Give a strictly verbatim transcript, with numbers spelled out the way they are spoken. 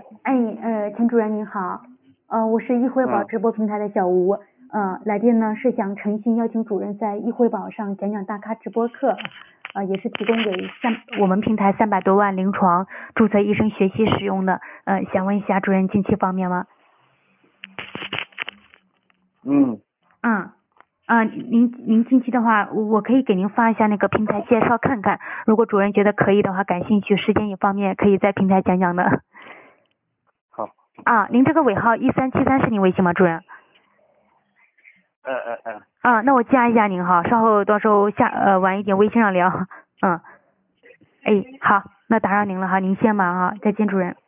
哎，呃，陈主任您好，呃，我是易汇宝嗯直播平台的小吴，呃，来电呢是想诚心邀请主任在易汇宝上讲讲大咖直播课，呃，也是提供给三我们平台三百多万临床注册医生学习使用的，呃，想问一下主任近期方面吗？ 嗯， 嗯，啊、您您近期的话，我我可以给您发一下那个平台介绍看看，如果主任觉得可以的话，感兴趣，时间也方便，可以在平台讲讲的。 好， 啊，您这个尾号一三七三是您微信吗，主任？ 嗯嗯嗯， 啊，那我加一下您哈，稍后到时候下呃晚一点微信上聊。嗯，哎，好，那打扰您了哈，您先忙啊，再见主任。